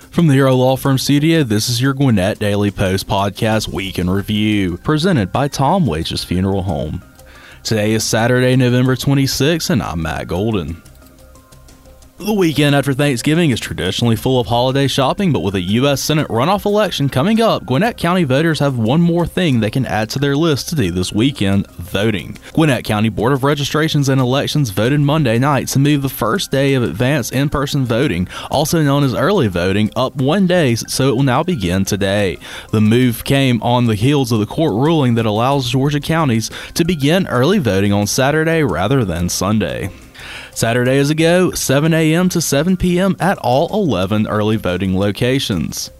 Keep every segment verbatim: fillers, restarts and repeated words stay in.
From the Hero Law Firm studio, this is your Gwinnett Daily Post podcast week in review, presented by Tom Wages Funeral Home. Today is Saturday, November twenty-sixth, and I'm Matt Golden. The weekend after Thanksgiving is traditionally full of holiday shopping, but with a U S Senate runoff election coming up, Gwinnett County voters have one more thing they can add to their list to do this weekend: voting. Gwinnett County Board of Registrations and Elections voted Monday night to move the first day of advanced in-person voting, also known as early voting, up one day, so it will now begin today. The move came on the heels of the court ruling that allows Georgia counties to begin early voting on Saturday rather than Sunday. Saturday is a go, seven a.m. to seven p.m. at all eleven early voting locations.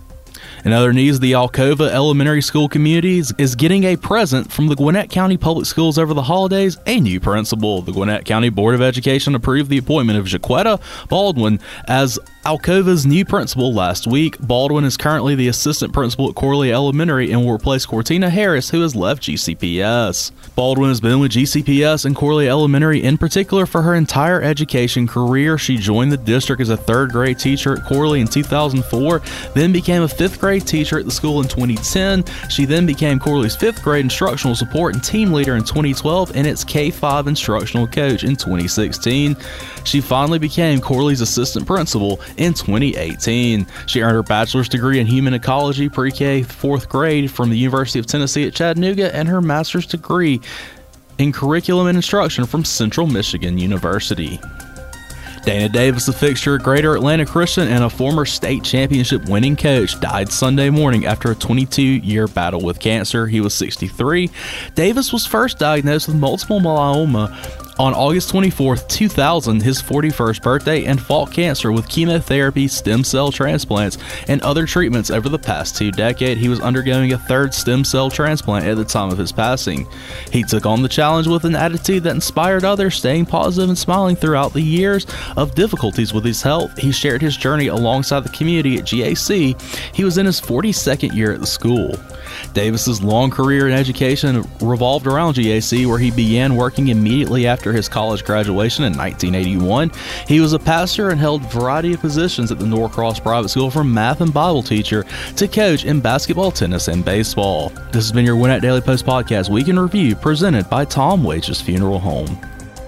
In other news, the Alcova Elementary School community is getting a present from the Gwinnett County Public Schools over the holidays: a new principal. The Gwinnett County Board of Education approved the appointment of Jaquetta Baldwin as Alcova's new principal last week. Baldwin is currently the assistant principal at Corley Elementary and will replace Cortina Harris, who has left G C P S. Baldwin has been with G C P S and Corley Elementary in particular for her entire education career. She joined the district as a third grade teacher at Corley in two thousand four, then became a fifth grade teacher at the school in twenty ten. She then became Corley's fifth grade instructional support and team leader in twenty twelve and its K five instructional coach in twenty sixteen. She finally became Corley's assistant principal in twenty eighteen. She earned her bachelor's degree in human ecology pre-K fourth grade from the University of Tennessee at Chattanooga and her master's degree in curriculum and instruction from Central Michigan University. Dana Davis, a fixture at Greater Atlanta Christian and a former state championship winning coach, died Sunday morning after a twenty-two-year battle with cancer. He was sixty-three. Davis was first diagnosed with multiple myeloma on August twenty-fourth, two thousand, his forty-first birthday, and fought cancer with chemotherapy, stem cell transplants, and other treatments over the past two decades. He was undergoing a third stem cell transplant at the time of his passing. He took on the challenge with an attitude that inspired others, staying positive and smiling throughout the years of difficulties with his health. He shared his journey alongside the community at G A C. He was in his forty-second year at the school. Davis's long career in education revolved around G A C, where he began working immediately after his college graduation in nineteen eighty-one. He was a pastor and held a variety of positions at the Norcross Private School, from math and Bible teacher to coach in basketball, tennis, and baseball. This has been your Gwinnett Daily Post Podcast Week in Review, presented by Tom Wages Funeral Home.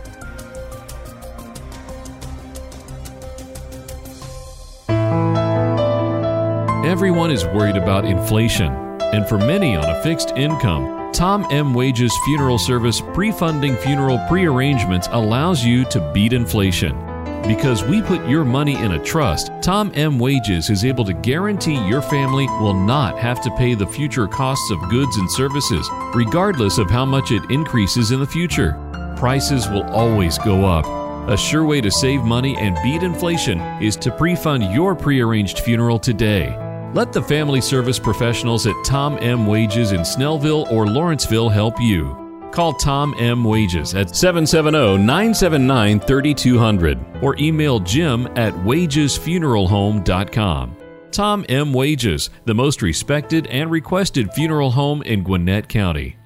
Everyone is worried about inflation, and for many on a fixed income, Tom M. Wages Funeral Service pre-funding funeral pre-arrangements allows you to beat inflation. Because we put your money in a trust, Tom M. Wages is able to guarantee your family will not have to pay the future costs of goods and services, regardless of how much it increases in the future. Prices will always go up. A sure way to save money and beat inflation is to pre-fund your pre-arranged funeral today. Let the family service professionals at Tom M. Wages in Snellville or Lawrenceville help you. Call Tom M. Wages at seven seven zero, nine seven nine, three two zero zero or email Jim at wages funeral home dot com. Tom M. Wages, the most respected and requested funeral home in Gwinnett County.